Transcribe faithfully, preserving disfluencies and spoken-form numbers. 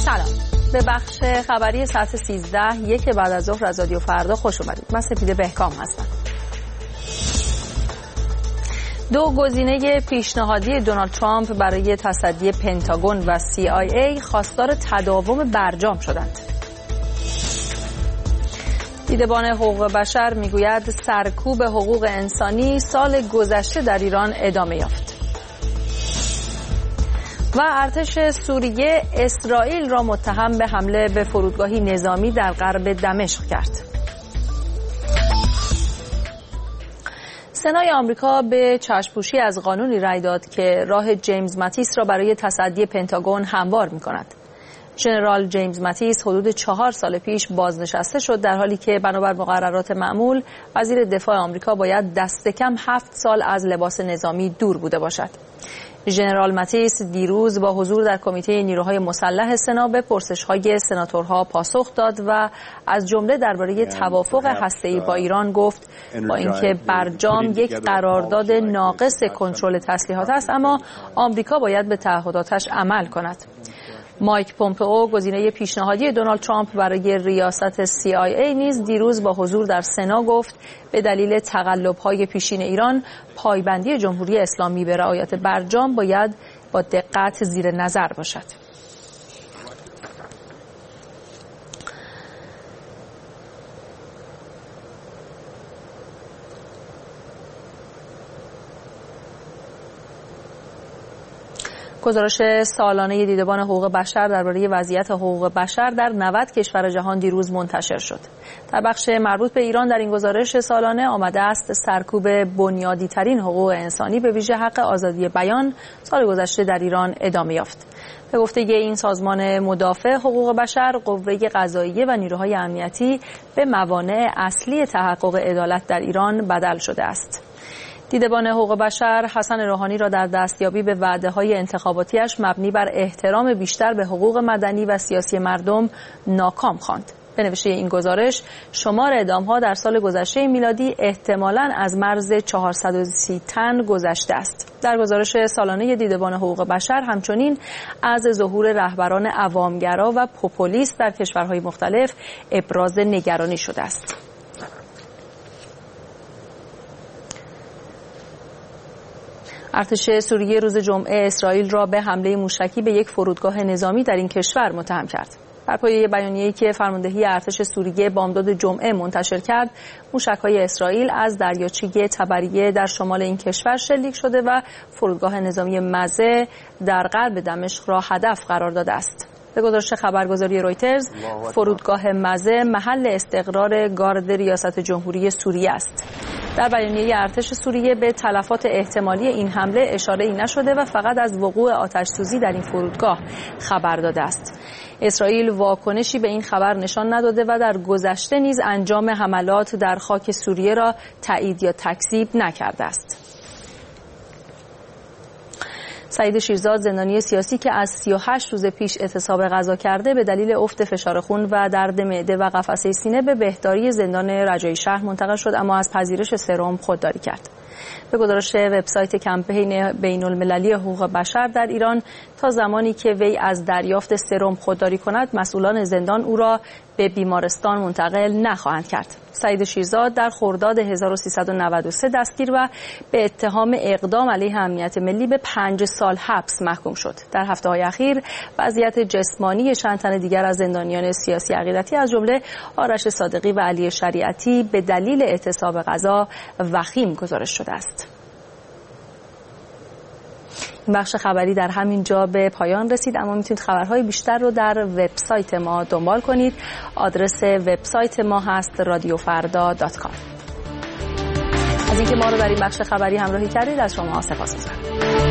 سلام، به بخش خبری ساعت سیزده یک بعد از ظهر از رادیو فردا خوش اومدید. من سپیده بهکام هستم. دو گزینه پیشنهادی دونالد ترامپ برای تصدی پنتاگون و سی آی ای خواستار تداوم برجام شدند. دیدبان حقوق بشر میگوید سرکوب حقوق انسانی سال گذشته در ایران ادامه یافت. و ارتش سوریه اسرائیل را متهم به حمله به فرودگاهی نظامی در غرب دمشق کرد. سنای آمریکا به چشم‌پوشی از قانونی رأی داد که راه جیمز ماتیس را برای تصدی پنتاگون هموار می‌کند. ژنرال جیمز ماتیس حدود چهار سال پیش بازنشسته شد، در حالی که بنابر مقررات معمول وزیر دفاع آمریکا باید دست کم هفت سال از لباس نظامی دور بوده باشد. ژنرال ماتیس دیروز با حضور در کمیته نیروهای مسلح سنا به پرسش‌های سناتورها پاسخ داد و از جمله درباره توافق هسته‌ای با ایران گفت با اینکه برجام یک قرارداد ناقص کنترل تسلیحات است، اما آمریکا باید به تعهداتش عمل کند. مایک پومپئو گزینه پیشنهادی دونالد ترامپ برای ریاست سی آی ای نیز دیروز با حضور در سنا گفت به دلیل تقلب‌های پیشین ایران پایبندی جمهوری اسلامی به رعایت برجام باید با دقت زیر نظر باشد. گزارش سالانه دیدبان حقوق بشر درباره وضعیت حقوق بشر در نود کشور جهان دیروز منتشر شد. در بخش مربوط به ایران در این گزارش سالانه آمده است سرکوب بنیادی ترین حقوق انسانی به ویژه حق آزادی بیان سال گذشته در ایران ادامه یافت. به گفته این سازمان مدافع حقوق بشر، قوه قضاییه و نیروهای امنیتی به موانع اصلی تحقق عدالت در ایران بدل شده است. دیدبان حقوق بشر حسن روحانی را در دستیابی به وعده‌های انتخاباتیش مبنی بر احترام بیشتر به حقوق مدنی و سیاسی مردم ناکام خواند. به نوشته این گزارش، شمار اعدام‌ها در سال گذشته میلادی احتمالاً از مرز چهارصد و سی تن گذشته است. در گزارش سالانه دیدبان حقوق بشر همچنین از ظهور رهبران عوامگرا و پوپولیست در کشورهای مختلف ابراز نگرانی شده است. ارتش سوریه روز جمعه اسرائیل را به حمله موشکی به یک فرودگاه نظامی در این کشور متهم کرد. بر پایه بیانیه‌ای که فرماندهی ارتش سوریه بامداد جمعه منتشر کرد، موشک‌های اسرائیل از دریاچه تبریه در شمال این کشور شلیک شده و فرودگاه نظامی مزه در غرب دمشق را هدف قرار داده است. به گزارش خبرگزاری رویترز، فرودگاه مزه محل استقرار گارد ریاست جمهوری سوریه است. در بیانیه ارتش سوریه به تلفات احتمالی این حمله اشاره‌ای نشده و فقط از وقوع آتش‌سوزی در این فرودگاه خبر داده است. اسرائیل واکنشی به این خبر نشان نداده و در گذشته نیز انجام حملات در خاک سوریه را تایید یا تکذیب نکرده است. سعید شیرزاد، زندانی سیاسی که از سی و هشت روز پیش اعتصاب غذا کرده، به دلیل افت فشار خون و درد معده و قفسه سینه به بهداری زندان رجایی شهر منتقل شد، اما از پذیرش سرم خودداری کرد. به گزارش وبسایت کمپین بین‌المللی حقوق بشر در ایران، تا زمانی که وی از دریافت سرم خودداری کند، مسئولان زندان او را به بیمارستان منتقل نخواهند کرد. سعید شیرزاد در خرداد هزار و سیصد و نود و سه دستگیر و به اتهام اقدام علیه امنیت ملی به پنج سال حبس محکوم شد. در هفته‌های اخیر وضعیت جسمانی چند تن دیگر از زندانیان سیاسی عقیدتی از جمله آرش صادقی و علی شریعتی به دلیل اعتصاب غذا وخیم گزارش شده است. این بخش خبری در همین جا به پایان رسید، اما میتونید خبرهای بیشتر رو در وبسایت ما دنبال کنید. آدرس وبسایت ما هست رادیو فردا دات کام. از اینکه ما رو در این بخش خبری همراهی کردید از شما سپاسگزارم.